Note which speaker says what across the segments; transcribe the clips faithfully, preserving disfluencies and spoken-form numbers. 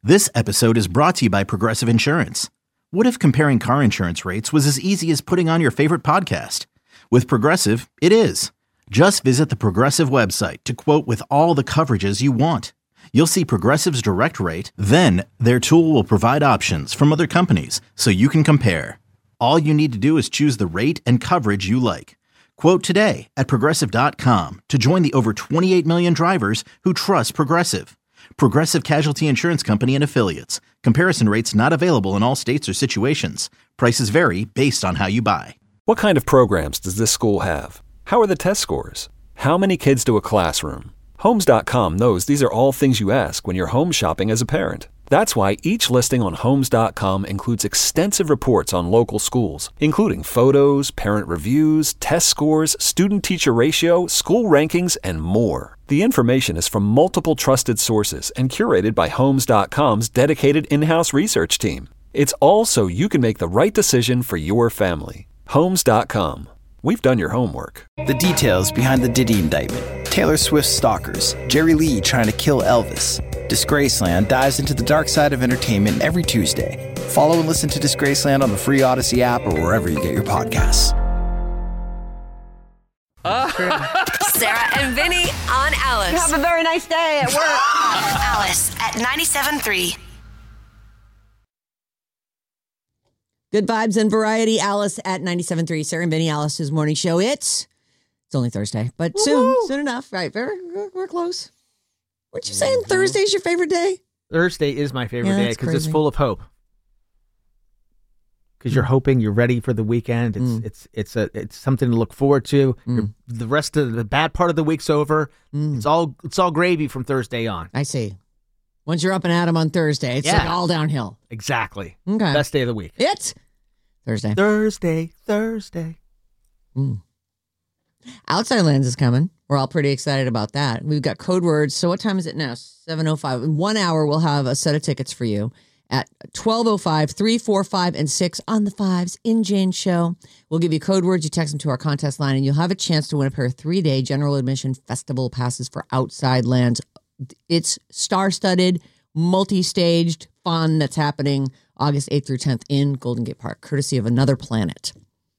Speaker 1: This episode is brought to you by Progressive Insurance. What if comparing car insurance rates was as easy as putting on your favorite podcast? With Progressive, it is. Just visit the Progressive website to quote with all the coverages you want. You'll see Progressive's direct rate, then their tool will provide options from other companies so you can compare. All you need to do is choose the rate and coverage you like. Quote today at progressive dot com to join the over twenty-eight million drivers who trust Progressive. Progressive Casualty Insurance Company and Affiliates. Comparison rates not available in all states or situations. Prices vary based on how you buy.
Speaker 2: What kind of programs does this school have? How are the test scores? How many kids do a classroom? Homes dot com knows these are all things you ask when you're home shopping as a parent. That's why each listing on Homes dot com includes extensive reports on local schools, including photos, parent reviews, test scores, student-teacher ratio, school rankings, and more. The information is from multiple trusted sources and curated by Homes dot com's dedicated in-house research team. It's all so you can make the right decision for your family. Homes dot com. We've done your homework.
Speaker 3: The details behind the Diddy indictment. Taylor Swift's stalkers. Jerry Lee trying to kill Elvis. Disgraceland dives into the dark side of entertainment every Tuesday. Follow and listen to Disgraceland on the free Odyssey app or wherever you get your podcasts.
Speaker 4: Sarah and Vinny on Alice.
Speaker 5: Have a very nice day at work.
Speaker 4: Alice at ninety-seven point three.
Speaker 5: Good vibes and variety. Alice at ninety-seven point three. Sarah and Vinny, Alice's morning show. It's it's only Thursday, but Woo-hoo. soon, soon enough. Right, very, we're close. What you saying? Thursday's your favorite day?
Speaker 6: Thursday is my favorite
Speaker 5: yeah,
Speaker 6: day because it's full of hope. Because you're hoping, you're ready for the weekend. It's mm. it's it's a it's something to look forward to. Mm. The rest of the bad part of the week's over. Mm. It's all it's all gravy from Thursday on.
Speaker 5: I see. Once you're up and at 'em on Thursday, it's yeah. like all downhill.
Speaker 6: Exactly.
Speaker 5: Okay.
Speaker 6: Best day of the week.
Speaker 5: It's Thursday.
Speaker 6: Thursday. Thursday.
Speaker 5: Mm. Outside Lands is coming. We're all pretty excited about that. We've got code words. So what time is it now? seven oh five. In one hour, we'll have a set of tickets for you at twelve oh five, three, four, five, and six on the fives in Jane's show. We'll give you code words. You text them to our contest line, and you'll have a chance to win a pair of three-day general admission festival passes for Outside Lands. It's star-studded, multi-staged fun that's happening August eighth through tenth in Golden Gate Park, courtesy of Another Planet.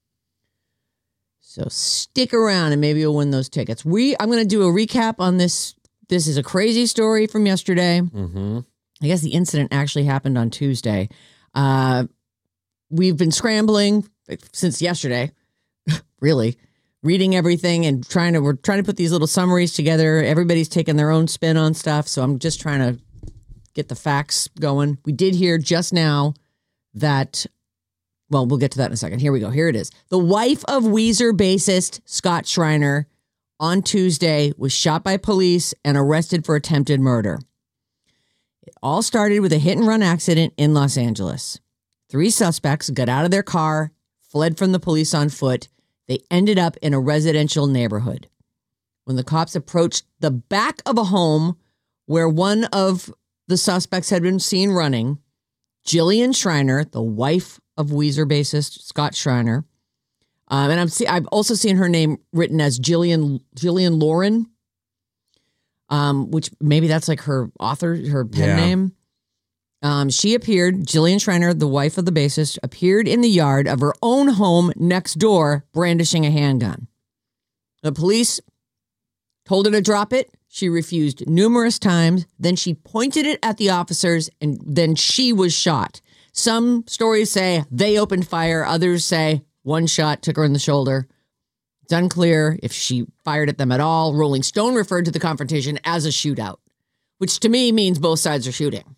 Speaker 5: So stick around and maybe you'll win those tickets. We I'm going to do a recap on this. This is a crazy story from yesterday.
Speaker 7: Mm-hmm.
Speaker 5: I guess the incident actually happened on Tuesday. Uh, we've been scrambling since yesterday, really, reading everything and trying to we're trying to put these little summaries together. Everybody's taking their own spin on stuff, so I'm just trying to get the facts going. We did hear just now that. Well, we'll get to that in a second. Here we go. Here it is. The wife of Weezer bassist Scott Schreiner on Tuesday was shot by police and arrested for attempted murder. It all started with a hit-and-run accident in Los Angeles. Three suspects got out of their car, fled from the police on foot. They ended up in a residential neighborhood. When the cops approached the back of a home where one of the suspects had been seen running, Jillian Schreiner, the wife of Weezer bassist Scott Schreiner, um, and I'm see I've also seen her name written as Jillian Jillian Lauren, um, which maybe that's like her author, her pen
Speaker 7: yeah.
Speaker 5: name. Um, she appeared. Jillian Schreiner, the wife of the bassist, appeared in the yard of her own home next door, brandishing a handgun. The police told her to drop it. She refused numerous times. Then she pointed it at the officers, and then she was shot. Some stories say they opened fire. Others say one shot took her in the shoulder. It's unclear if she fired at them at all. Rolling Stone referred to the confrontation as a shootout, which to me means both sides are shooting.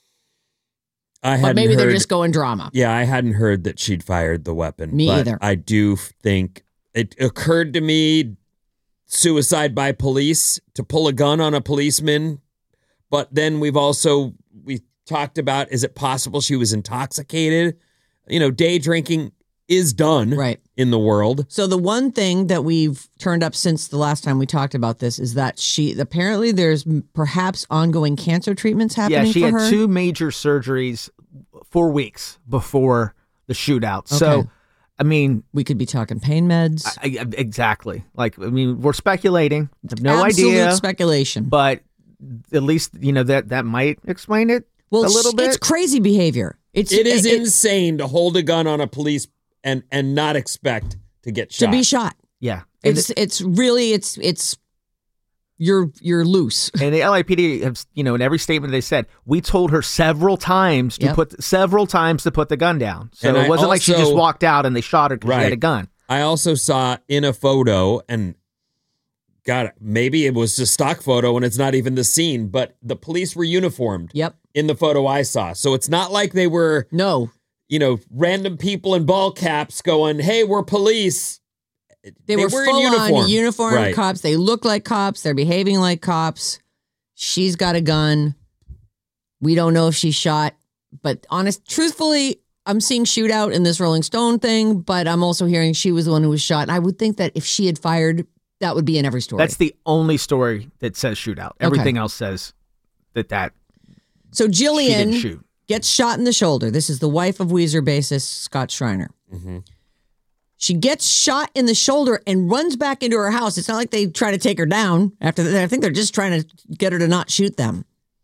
Speaker 7: I
Speaker 5: but maybe
Speaker 7: heard,
Speaker 5: they're just going drama.
Speaker 7: Yeah, I hadn't heard that she'd fired the weapon.
Speaker 5: Me
Speaker 7: but
Speaker 5: either.
Speaker 7: I do think it occurred to me suicide by police, to pull a gun on a policeman. But then we've also, we talked about, is it possible she was intoxicated? You know, day drinking is done
Speaker 5: right.
Speaker 7: in the world.
Speaker 5: So the one thing that we've turned up since the last time we talked about this is that she, apparently there's perhaps ongoing cancer treatments happening
Speaker 6: Yeah, she
Speaker 5: for
Speaker 6: had
Speaker 5: her.
Speaker 6: two major surgeries four weeks before the shootout. Okay. So, I mean,
Speaker 5: we could be talking pain meds.
Speaker 6: I, I, exactly. Like, I mean, we're speculating. No
Speaker 5: Absolute
Speaker 6: idea.
Speaker 5: speculation.
Speaker 6: But at least, you know, that, that might explain it.
Speaker 5: Well,
Speaker 6: a little
Speaker 5: sh-
Speaker 6: bit.
Speaker 5: it's crazy behavior. It's
Speaker 7: It is
Speaker 5: it- it-
Speaker 7: insane to hold a gun on a police and and not expect to get shot.
Speaker 5: to be shot.
Speaker 6: Yeah. And
Speaker 5: It's it's really it's it's you're you're loose.
Speaker 6: And the L A P D have, you know, in every statement they said, we told her several times to
Speaker 5: Yep.
Speaker 6: put several times to put the gun down. So
Speaker 7: And
Speaker 6: it
Speaker 7: I
Speaker 6: wasn't like she
Speaker 7: also-
Speaker 6: just walked out and they shot her because she
Speaker 7: Right.
Speaker 6: had a gun.
Speaker 7: I also saw in a photo, and God, maybe it was a stock photo and it's not even the scene, but the police were uniformed
Speaker 5: Yep.
Speaker 7: in the photo I saw. So it's not like they were,
Speaker 5: No.
Speaker 7: you know, random people in ball caps going, hey, we're police.
Speaker 5: They, were,
Speaker 7: were
Speaker 5: full
Speaker 7: in uniform.
Speaker 5: on uniformed
Speaker 7: Right.
Speaker 5: cops. They look like cops. They're behaving like cops. She's got a gun. We don't know if she's shot, but honest, truthfully, I'm seeing shootout in this Rolling Stone thing, but I'm also hearing she was the one who was shot. And I would think that if she had fired, that would be in every story.
Speaker 6: That's the only story that says shootout. Everything else says that that
Speaker 5: so
Speaker 6: she didn't
Speaker 5: Jillian
Speaker 6: shoot.
Speaker 5: gets shot in the shoulder. This is the wife of Weezer bassist Scott Schreiner.
Speaker 7: Mm-hmm.
Speaker 5: She gets shot in the shoulder and runs back into her house. It's not like they try to take her down after that. I think they're just trying to get her to not shoot them.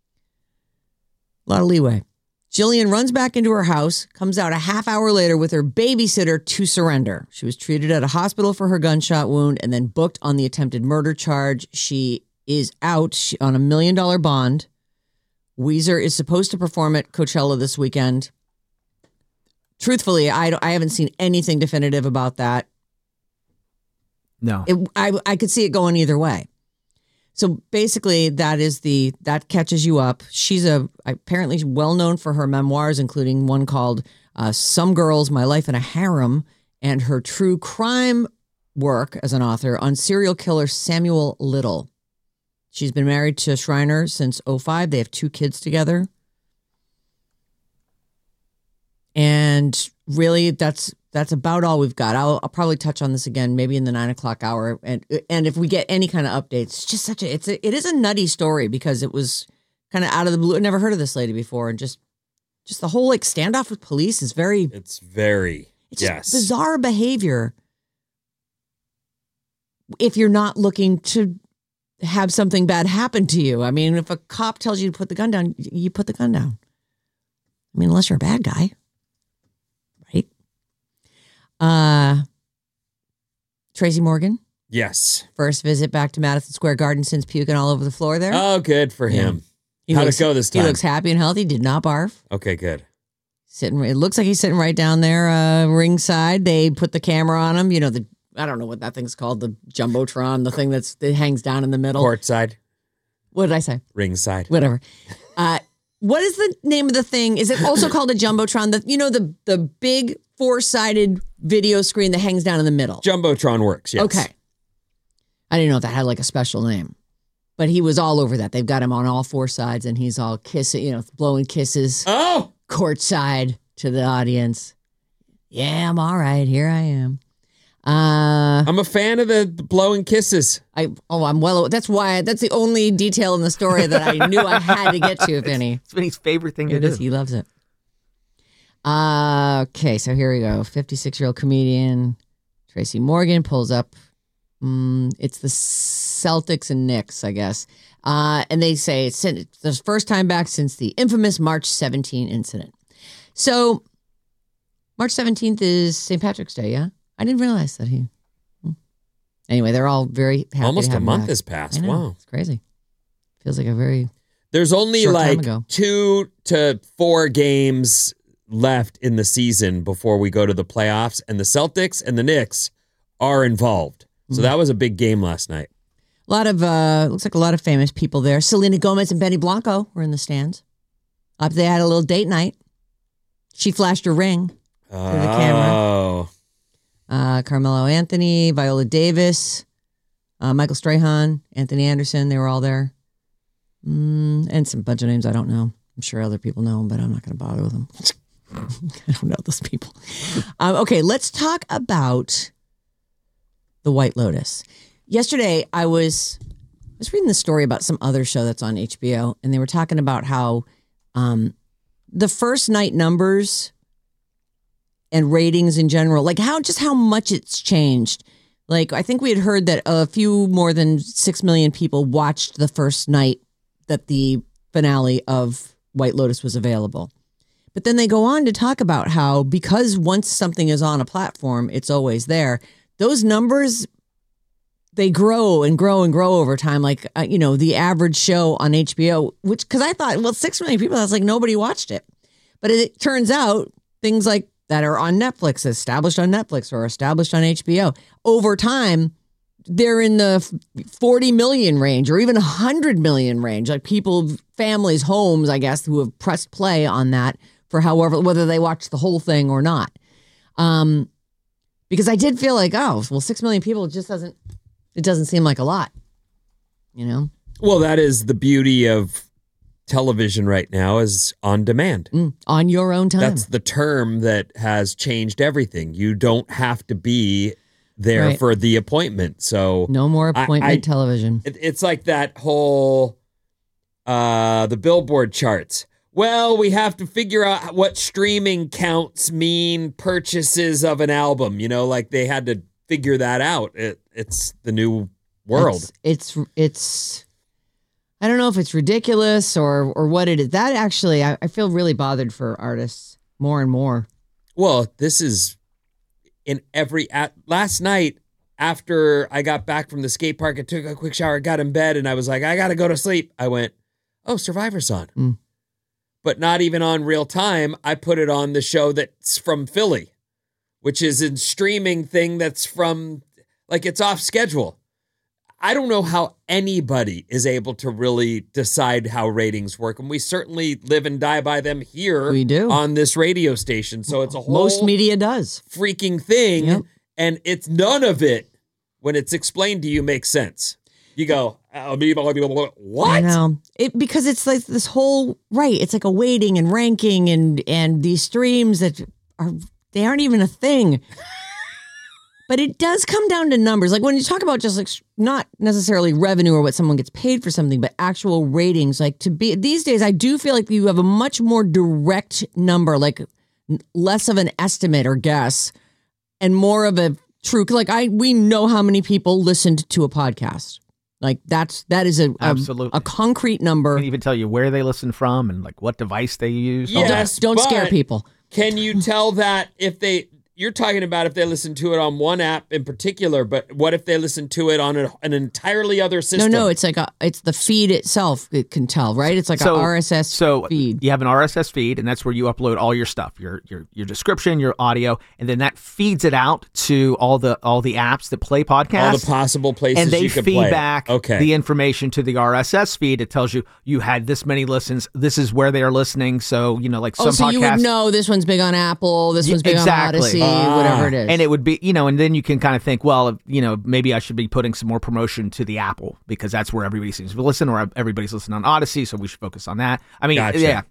Speaker 5: A lot of leeway. Jillian runs back into her house, comes out a half hour later with her babysitter to surrender. She was treated at a hospital for her gunshot wound and then booked on the attempted murder charge. She is out on a million dollar bond. Weezer is supposed to perform at Coachella this weekend. Truthfully, I, don't, I haven't seen anything definitive about that.
Speaker 6: No.
Speaker 5: It, I I could see it going either way. So basically, that is the that catches you up. She's a apparently well known for her memoirs, including one called uh, "Some Girls: My Life in a Harem," and her true crime work as an author on serial killer Samuel Little. She's been married to Schreiner since oh five. They have two kids together. And really, that's that's about all we've got. I'll, I'll probably touch on this again, maybe in the nine o'clock hour, and and if we get any kind of updates, it's just such a it's a, it is a nutty story because it was kind of out of the blue. I'd never heard of this lady before, and just just the whole like standoff with police is very
Speaker 7: It's very,
Speaker 5: it's just
Speaker 7: yes.
Speaker 5: bizarre behavior. If you're not looking to have something bad happen to you, I mean, if a cop tells you to put the gun down, you put the gun down. I mean, unless you're a bad guy. Right. Uh, Tracy Morgan,
Speaker 7: Yes.
Speaker 5: first visit back to Madison Square Garden since puking all over the floor there.
Speaker 7: Oh, good for him.
Speaker 5: He
Speaker 7: How'd
Speaker 5: looks-
Speaker 7: it go this
Speaker 5: He
Speaker 7: time?
Speaker 5: looks happy and healthy. Did not barf.
Speaker 7: Okay, good.
Speaker 5: Sitting. It looks like he's sitting right down there, uh, ringside. They put the camera on him. You know, the I don't know what that thing's called, the jumbotron, the thing that's that hangs down in the middle.
Speaker 7: Courtside,
Speaker 5: What did I say?
Speaker 7: ringside.
Speaker 5: Whatever. Uh, what is the name of the thing? Is it also called a jumbotron? The you know the the big four sided video screen that hangs down in the middle.
Speaker 7: Jumbotron works, yes.
Speaker 5: Okay. I didn't know if that had like a special name, but he was all over that. They've got him on all four sides, and he's all kissing, you know, blowing kisses
Speaker 7: Oh,
Speaker 5: courtside to the audience. Yeah, I'm all right. Here I am. Uh,
Speaker 7: I'm a fan of the blowing kisses.
Speaker 5: I oh, I'm well. That's why. That's the only detail in the story that I knew I had to get to. If any,
Speaker 6: It's Vinny's favorite thing
Speaker 5: it
Speaker 6: to
Speaker 5: is.
Speaker 6: do.
Speaker 5: He loves it. Uh, okay, so here we go. fifty-six year old comedian Tracy Morgan pulls up. Mm, it's the Celtics and Knicks, I guess. Uh, and they say it's the first time back since the infamous March seventeenth incident. So, March seventeenth is Saint Patrick's Day, yeah? I didn't realize that he. Anyway, they're all very happy.
Speaker 7: Almost
Speaker 5: to
Speaker 7: a
Speaker 5: have him
Speaker 7: month
Speaker 5: back.
Speaker 7: has passed.
Speaker 5: I know,
Speaker 7: Wow.
Speaker 5: it's crazy. Feels like a very
Speaker 7: There's only
Speaker 5: Short time
Speaker 7: like
Speaker 5: ago.
Speaker 7: two to four games left in the season before we go to the playoffs, and the Celtics and the Knicks are involved. So that was a big game last night.
Speaker 5: a lot of uh, looks like a lot of famous people there. Selena Gomez and Benny Blanco were in the stands. Up, they had a little date night. She flashed her ring.
Speaker 7: Oh,
Speaker 5: the camera. Uh, Carmelo Anthony, Viola Davis, uh, Michael Strahan, Anthony Anderson. They were all there. Mm, and some bunch of names I don't know. I'm sure other people know them, but I'm not going to bother with them. I don't know those people. Um, okay, let's talk about The White Lotus. Yesterday, I was I was reading the story about some other show that's on H B O, and they were talking about how um, the first night numbers and ratings in general, like how just how much it's changed. Like I think we had heard that a few more than six million people watched the first night that the finale of White Lotus was available. But then they go on to talk about how because once something is on a platform, it's always there. Those numbers, they grow and grow and grow over time. Like, uh, you know, the average show on H B O, which, because I thought, well, six million people, I was like, nobody watched it. But it turns out things like that are on Netflix, established on Netflix or established on H B O, over time, they're in the forty million range or even one hundred million range. Like people, families, homes, I guess, who have pressed play on that for however, whether they watch the whole thing or not. Um, because I did feel like, oh, well, six million people, it just doesn't, it doesn't seem like a lot, you know?
Speaker 7: Well, that is the beauty of television right now, is on demand.
Speaker 5: Mm, on your own time.
Speaker 7: That's the term that has changed everything. You don't have to be there
Speaker 5: Right.
Speaker 7: for the appointment. So
Speaker 5: No more appointment
Speaker 7: I- I-
Speaker 5: television.
Speaker 7: it, it's like that whole uh the Billboard charts. Well, we have to figure out what streaming counts mean purchases of an album. You know, like they had to figure that out. It, it's the new world.
Speaker 5: It's, it's, it's, I don't know if it's ridiculous or, or what it is. That actually, I, I feel really bothered for artists more and more.
Speaker 7: Well, this is in every at, last night after I got back from the skate park, I took a quick shower, got in bed, and I was like, I got to go to sleep. I went, oh, Survivor's on.
Speaker 5: Mm.
Speaker 7: But not even on real time. I put it on the show that's from Philly, which is a streaming thing that's from, like, it's off schedule. I don't know how anybody is able to really decide how ratings work. And we certainly live and die by them here
Speaker 5: We do.
Speaker 7: on this radio station. So it's a whole
Speaker 5: Most media does.
Speaker 7: freaking thing.
Speaker 5: Yep.
Speaker 7: And it's none of it, when it's explained to you, makes sense. You go, uh, what?
Speaker 5: I know. It, because it's like this whole, right, it's like a weighting and ranking and, and these streams that are, they aren't even a thing. But it does come down to numbers. Like when you talk about just like not necessarily revenue or what someone gets paid for something, but actual ratings, like to be these days, I do feel like you have a much more direct number, like less of an estimate or guess and more of a true, like I, we know how many people listened to a podcast. Like that's, that is a, a,
Speaker 6: Absolutely.
Speaker 5: a concrete number.
Speaker 6: Can even tell you where they listen from and like what device they use. all
Speaker 7: Yes,
Speaker 6: that.
Speaker 5: Don't scare
Speaker 7: but
Speaker 5: people.
Speaker 7: Can you tell that if they, you're talking about if they listen to it on one app in particular, but what if they listen to it on a, an entirely other
Speaker 5: No,
Speaker 7: system?
Speaker 5: no, it's like a, it's the feed itself. It can tell, right? It's like
Speaker 6: So-
Speaker 5: a R S S
Speaker 6: So
Speaker 5: feed.
Speaker 6: you have an R S S feed, and that's where you upload all your stuff, your your your description, your audio, and then that feeds it out to all the all the apps that play podcasts.
Speaker 7: all the possible places
Speaker 6: and they
Speaker 7: you could
Speaker 6: feed
Speaker 7: play it.
Speaker 6: back
Speaker 7: Okay.
Speaker 6: the information to the R S S feed. It tells you you had this many listens. This is where they are listening. So you know, like some
Speaker 5: Oh, so
Speaker 6: podcasts.
Speaker 5: you would know this one's big on Apple, this
Speaker 6: Yeah,
Speaker 5: one's big
Speaker 6: exactly.
Speaker 5: on Odyssey,
Speaker 7: Ah.
Speaker 5: whatever it is.
Speaker 6: And it would be, you know, and then you can kind of think, well, you know, maybe I should be putting some more promotion to the Apple because that's where everybody seems to listen, or everybody's listening on Odyssey, so we should focus on that. I mean,
Speaker 7: Gotcha.
Speaker 6: yeah.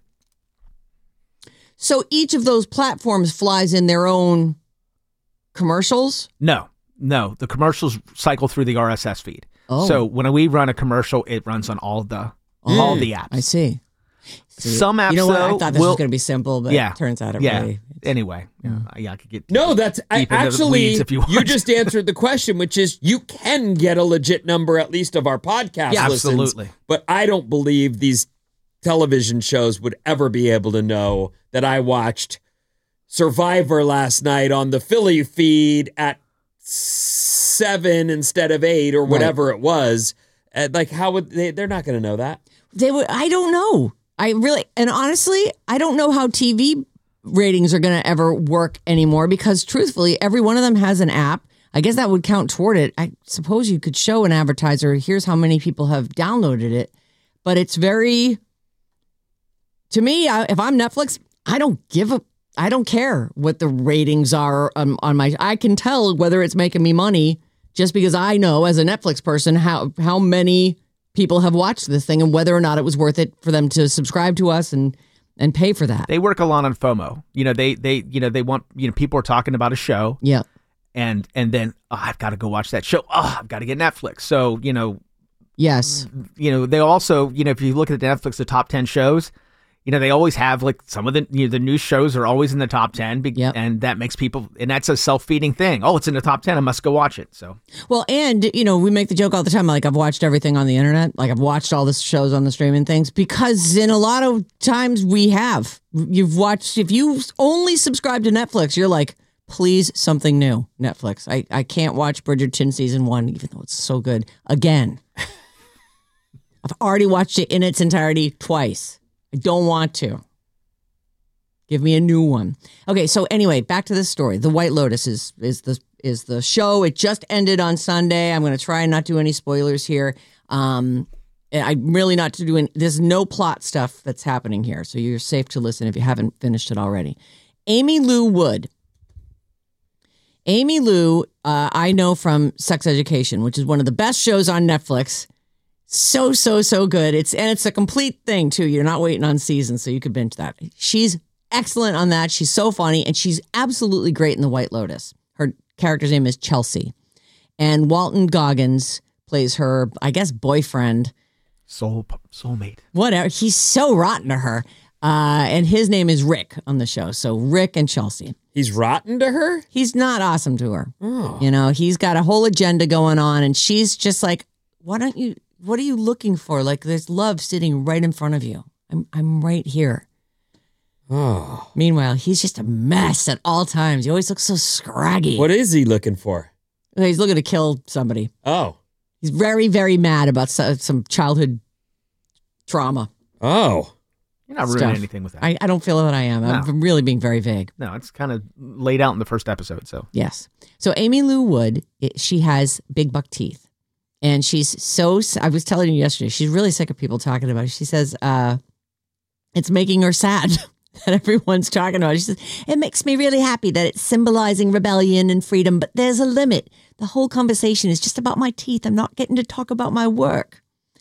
Speaker 5: So each of those platforms flies in their own commercials.
Speaker 6: No, no. The commercials cycle through the R S S feed.
Speaker 5: Oh.
Speaker 6: So when we run a commercial, it runs on all the all the apps.
Speaker 5: I see. See,
Speaker 6: Some apps,
Speaker 5: you know what? I
Speaker 6: though,
Speaker 5: thought this
Speaker 6: will-
Speaker 5: was going to be simple, but
Speaker 6: yeah,
Speaker 5: it turns out it
Speaker 6: yeah.
Speaker 5: really.
Speaker 6: Anyway, yeah, yeah, I could get
Speaker 7: No, that's I,
Speaker 6: deep into the
Speaker 7: actually
Speaker 6: weeds if you want.
Speaker 7: you just answered the question, which is you can get a legit number at least of our podcast
Speaker 6: Yeah,
Speaker 7: listens.
Speaker 6: absolutely.
Speaker 7: But I don't believe these television shows would ever be able to know that I watched Survivor last night on the Philly feed at seven instead of eight or whatever it was. Uh, like how would they? They're not going to know that.
Speaker 5: They would. I don't know. I really, and honestly, I don't know how T V ratings are going to ever work anymore because truthfully, every one of them has an app. I guess that would count toward it. I suppose you could show an advertiser, here's how many people have downloaded it. But it's very, to me, I, if I'm Netflix, I don't give a, I don't care what the ratings are on, on my, I can tell whether it's making me money just because I know as a Netflix person how how many people have watched this thing and whether or not it was worth it for them to subscribe to us and and pay for that.
Speaker 6: They work a lot on FOMO. You know, they they you know they want you know people are talking about a show,
Speaker 5: Yeah.
Speaker 6: and and then oh, I've got to go watch that show. Oh, I've got to get Netflix. So you know,
Speaker 5: Yes.
Speaker 6: you know they also you know if you look at the Netflix, the top ten shows, you know, they always have like some of the you know, the new shows are always in the top ten, be-
Speaker 5: Yep.
Speaker 6: and that makes people, and that's a self-feeding thing. Oh, it's in the top ten. I must go watch it. So,
Speaker 5: Well, and, you know, we make the joke all the time, like, I've watched everything on the internet. Like, I've watched all the shows on the streaming things because in a lot of times we have. You've watched, if you only subscribe to Netflix, you're like, please, something new, Netflix. I, I can't watch Bridgerton season one, even though it's so good, again. I've already watched it in its entirety twice. I don't want to. Give me a new one. Okay, so anyway, back to this story. The White Lotus is is the is the show. It just ended on Sunday. I'm going to try and not do any spoilers here. Um, I'm really not to do any, there's no plot stuff that's happening here, so you're safe to listen if you haven't finished it already. Amy Lou Wood. Amy Lou, uh, I know from Sex Education, which is one of the best shows on Netflix. So, so, so good. It's and it's a complete thing, too. You're not waiting on seasons, so you could binge that. She's excellent on that. She's so funny, and she's absolutely great in The White Lotus. Her character's name is Chelsea. And Walton Goggins plays her, I guess, boyfriend.
Speaker 6: soul soulmate.
Speaker 5: Whatever. He's so rotten to her. Uh, and his name is Rick on the show. So Rick and Chelsea.
Speaker 7: He's rotten to her?
Speaker 5: He's not awesome to her.
Speaker 7: Oh.
Speaker 5: You know, he's got a whole agenda going on, and she's just like, why don't you... What are you looking for? Like, there's love sitting right in front of you. I'm I'm right here.
Speaker 7: Oh.
Speaker 5: Meanwhile, he's just a mess at all times. He always looks so scraggy.
Speaker 7: What is he looking for?
Speaker 5: He's looking to kill somebody.
Speaker 7: Oh.
Speaker 5: He's very, very mad about so- some childhood trauma.
Speaker 7: Oh.
Speaker 6: You're not ruining
Speaker 5: Stuff.
Speaker 6: anything with that.
Speaker 5: I, I don't feel that I am.
Speaker 6: No.
Speaker 5: I'm really being very vague.
Speaker 6: no, it's kind of laid out in the first episode. So,
Speaker 5: Yes. So Amy Lou Wood, it, she has big buck teeth. And she's so, I was telling you yesterday, she's really sick of people talking about it. She says, uh, it's making her sad that everyone's talking about it. She says, it makes me really happy that it's symbolizing rebellion and freedom, but there's a limit. The whole conversation is just about my teeth. I'm not getting to talk about my work.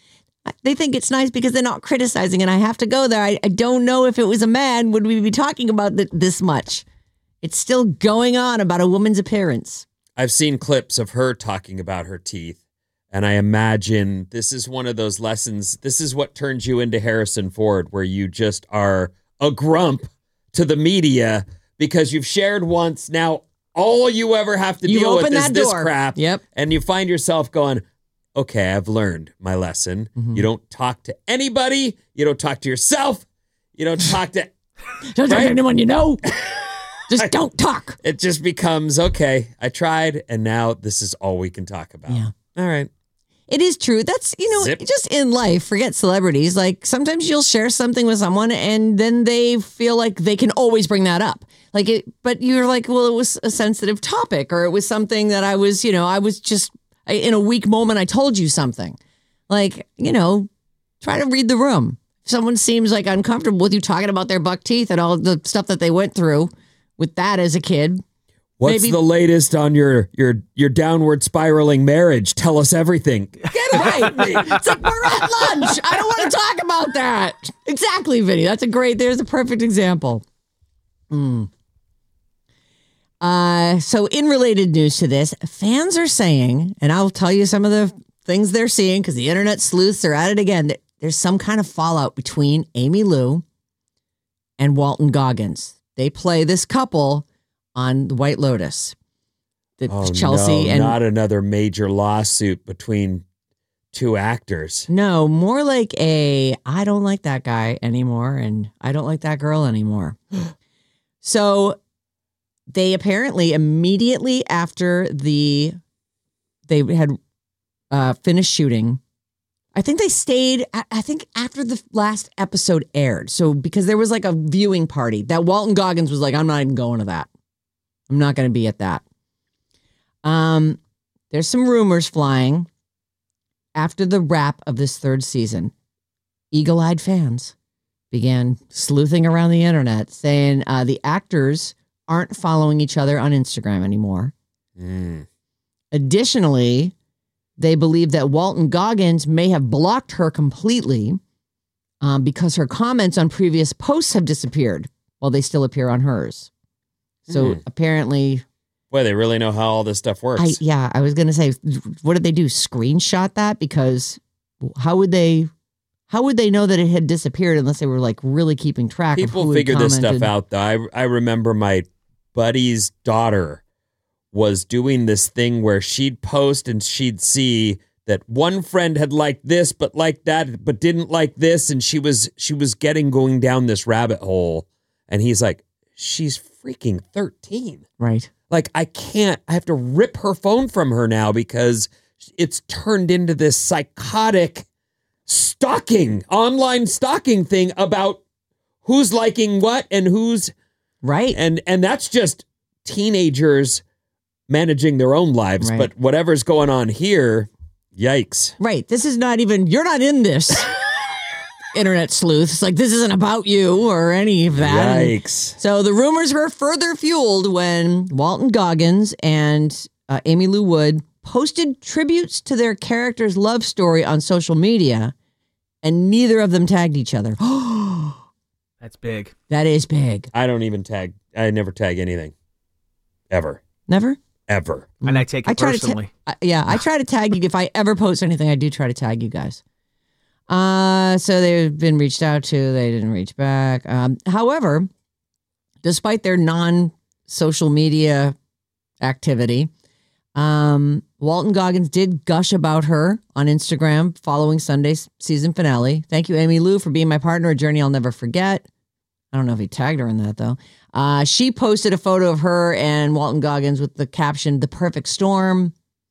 Speaker 5: They think it's nice because they're not criticizing, and I have to go there. I, I don't know if it was a man, would we be talking about th- this much? It's still going on about a woman's appearance.
Speaker 7: I've seen clips of her talking about her teeth. And I imagine this is one of those lessons. This is what turns you into Harrison Ford, where you just are a grump to the media because you've shared once. Now, all you ever have to
Speaker 5: You
Speaker 7: deal with
Speaker 5: open
Speaker 7: is
Speaker 5: that
Speaker 7: this
Speaker 5: door.
Speaker 7: crap.
Speaker 5: Yep.
Speaker 7: And you find yourself going, okay, I've learned my lesson.
Speaker 5: Mm-hmm.
Speaker 7: You don't talk to anybody. You don't talk to yourself. You don't talk to...
Speaker 5: Don't talk
Speaker 7: Right?
Speaker 5: to anyone you know. Just don't talk.
Speaker 7: It just becomes, okay, I tried, and now this is all we can talk about.
Speaker 5: Yeah.
Speaker 7: All right.
Speaker 5: It is true. That's, you know,
Speaker 7: Zip.
Speaker 5: just in life, forget celebrities. Like sometimes you'll share something with someone and then they feel like they can always bring that up. Like it, but you're like, well, it was a sensitive topic or it was something that I was, you know, I was just I, in a weak moment. I told you something like, you know, try to read the room. If someone seems like uncomfortable with you talking about their buck teeth and all the stuff that they went through with that as a kid.
Speaker 7: What's
Speaker 5: Maybe-
Speaker 7: the latest on your your your downward spiraling marriage? Tell us everything.
Speaker 5: Get right. It's like we're at lunch. I don't want to talk about that. Exactly, Vinny. That's a great, there's a perfect example. Mm. Uh, so in related news to this, fans are saying, and I'll tell you some of the things they're seeing because the internet sleuths are at it again. that There's some kind of fallout between Amy Lou and Walton Goggins. They play this couple on The White Lotus. The
Speaker 7: Oh,
Speaker 5: Chelsea
Speaker 7: no,
Speaker 5: and
Speaker 7: not another major lawsuit between two actors.
Speaker 5: no, more like a I don't like that guy anymore and I don't like that girl anymore. So they apparently immediately after the they had uh, finished shooting, I think they stayed, I I think after the last episode aired. So because there was like a viewing party that Walton Goggins was like, I'm not even going to that. I'm not going to be at that. Um, there's some rumors flying after the wrap of this third season. Eagle-eyed fans began sleuthing around the internet saying uh, the actors aren't following each other on Instagram anymore.
Speaker 7: Mm.
Speaker 5: Additionally, they believe that Walton Goggins may have blocked her completely um, because her comments on previous posts have disappeared while they still appear on hers. So
Speaker 7: Hmm.
Speaker 5: apparently,
Speaker 7: Boy, they really know how all this stuff works.
Speaker 5: I yeah, I was gonna say, what did they do? Screenshot that? Because how would they? how would they know that it had disappeared unless they were like really keeping track
Speaker 7: People
Speaker 5: of who had
Speaker 7: figure this
Speaker 5: commented?
Speaker 7: stuff out, though. I, I remember my buddy's daughter was doing this thing where she'd post and she'd see that one friend had liked this, but liked that, but didn't like this. And she was she was getting going down this rabbit hole. And he's like, she's freaking thirteen.
Speaker 5: Right.
Speaker 7: Like, I can't, I have to rip her phone from her now because it's turned into this psychotic stalking, online stalking thing about who's liking what and who's
Speaker 5: right.
Speaker 7: And and that's just teenagers managing their own lives.
Speaker 5: Right.
Speaker 7: But whatever's going on here, yikes.
Speaker 5: Right. This is not even, you're not in this. Internet sleuth. It's like, this isn't about you or any of that.
Speaker 7: Yikes.
Speaker 5: And so the rumors were further fueled when Walton Goggins and uh, Amy Lou Wood posted tributes to their character's love story on social media, and neither of them tagged each other.
Speaker 6: That's big.
Speaker 5: That is big.
Speaker 7: I don't even tag. I never tag anything. Ever.
Speaker 5: Never?
Speaker 7: Ever.
Speaker 6: And I take it
Speaker 5: I try
Speaker 6: personally.
Speaker 5: To ta- yeah, I try to tag you. If I ever post anything, I do try to tag you guys. Uh, so they've been reached out to. They didn't reach back. Um, however, despite their non-social media activity, um, Walton Goggins did gush about her on Instagram following Sunday's season finale. Thank you, Amy Lou, for being my partner, a journey I'll never forget. I don't know if he tagged her in that, though. Uh, she posted a photo of her and Walton Goggins with the caption, "The Perfect Storm."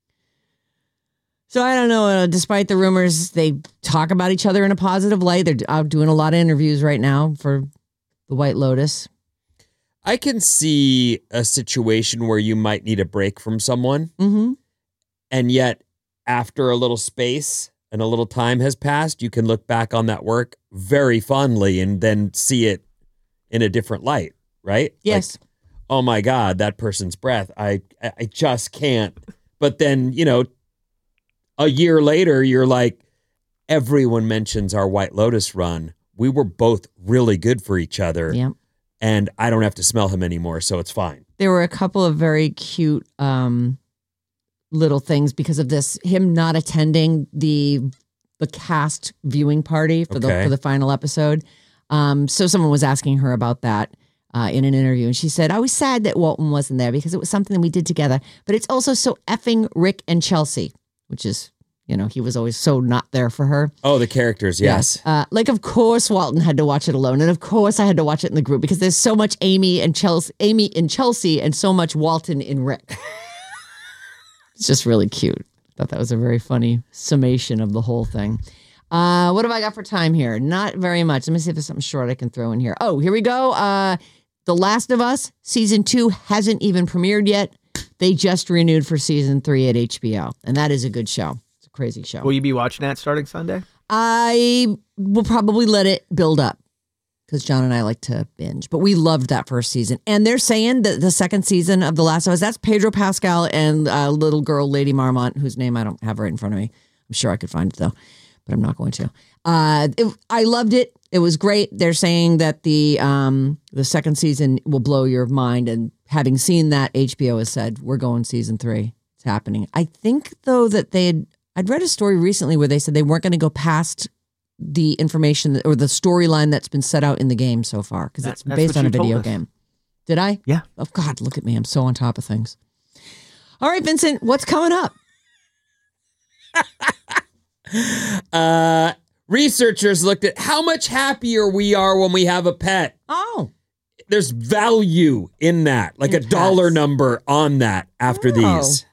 Speaker 5: So I don't know. Uh, despite the rumors, they talk about each other in a positive light. They're out doing a lot of interviews right now for the White Lotus.
Speaker 7: I can see a situation where you might need a break from someone.
Speaker 5: Mm-hmm.
Speaker 7: And yet, after a little space and a little time has passed, you can look back on that work very fondly and then see it in a different light, right?
Speaker 5: Yes.
Speaker 7: Like, oh my God, that person's breath. I I just can't. But then, you know, a year later, you're like, everyone mentions our White Lotus run. We were both really good for each other.
Speaker 5: Yeah.
Speaker 7: And I don't have to smell him anymore, so it's fine.
Speaker 5: There were a couple of very cute um, little things because of this. Him not attending the the cast viewing party for the
Speaker 7: Okay.
Speaker 5: for the final episode. Um, so someone was asking her about that uh, in an interview, and she said, "I was sad that Walton wasn't there because it was something that we did together. But it's also so effing Rick and Chelsea," which is, you know, he was always so not there for her.
Speaker 7: Oh, the characters, yes.
Speaker 5: Uh, like, of course, Walton had to watch it alone. And of course, I had to watch it in the group because there's so much Amy and Chelsea, Amy in Chelsea and so much Walton in Rick. It's just really cute. I thought that was a very funny summation of the whole thing. Uh, what have I got for time here? Not very much. Let me see if there's something short I can throw in here. Oh, here we go. Uh, The Last of Us season two hasn't even premiered yet. They just renewed for season three at H B O. And that is a good show. Crazy show.
Speaker 6: Will you be watching that starting Sunday?
Speaker 5: I will probably let it build up because John and I like to binge. But we loved that first season. And they're saying that the second season of The Last of Us, that's Pedro Pascal and uh, little girl Lady Marmont, whose name I don't have right in front of me. I'm sure I could find it, though, but I'm not going to. Uh, it, I loved it. It was great. They're saying that the um, the second season will blow your mind. And having seen that, H B O has said, we're going season three. It's happening. I think, though, that they had I'd read a story recently where they said they weren't going to go past the information or the storyline that's been set out in the game so far because
Speaker 6: That-
Speaker 5: it's
Speaker 6: that's
Speaker 5: based
Speaker 6: what
Speaker 5: on a
Speaker 6: you told
Speaker 5: video
Speaker 6: us.
Speaker 5: game. Did I?
Speaker 6: Yeah.
Speaker 5: Oh, God, look at me. I'm so on top of things. All right, Vincent, what's coming up?
Speaker 7: Uh, researchers looked at how much happier we are when we have a pet.
Speaker 5: Oh.
Speaker 7: There's value in that, like
Speaker 5: In
Speaker 7: a dollar
Speaker 5: pets.
Speaker 7: number on that after
Speaker 5: Oh.
Speaker 7: these.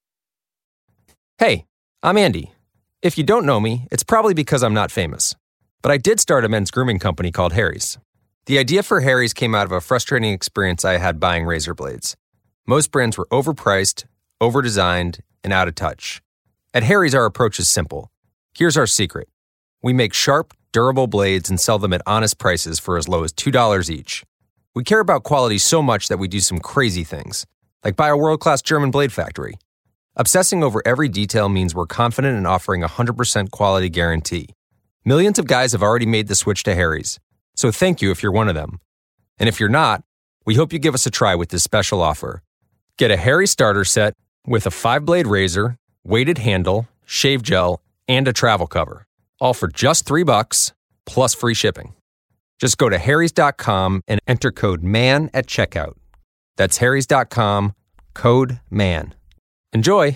Speaker 8: Hey, I'm Andy. If you don't know me, it's probably because I'm not famous. But I did start a men's grooming company called Harry's. The idea for Harry's came out of a frustrating experience I had buying razor blades. Most brands were overpriced, overdesigned, and out of touch. At Harry's, our approach is simple. Here's our secret. We make sharp, durable blades and sell them at honest prices for as low as two dollars each. We care about quality so much that we do some crazy things, like buy a world-class German blade factory. Obsessing over every detail means we're confident in offering a one hundred percent quality guarantee. Millions of guys have already made the switch to Harry's, so thank you if you're one of them. And if you're not, we hope you give us a try with this special offer. Get a Harry starter set with a five-blade razor, weighted handle, shave gel, and a travel cover. all for just three bucks plus free shipping. Just go to harrys dot com and enter code MAN at checkout. That's harrys dot com, code MAN. Enjoy.